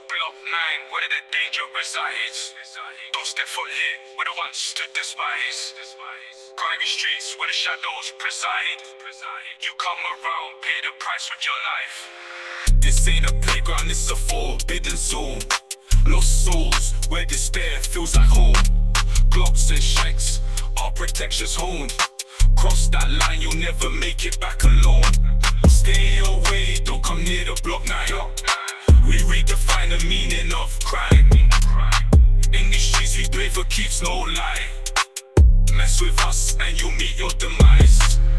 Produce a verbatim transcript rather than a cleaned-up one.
block nine, where the danger resides. Don't step foot here, we're the ones to despise. Grimy streets where the shadows preside. You come around, pay the price with your life. This ain't a playground, it's a forbidden zone. Lost souls, where despair feels like home. Glocks and shanks, our protection's honed. Cross that line, you'll never make it back alone. Stay away, don't come near the block nine. We redefine the meaning of crime. In these streets we braver keeps no lie. Mess with us and you'll meet your demise.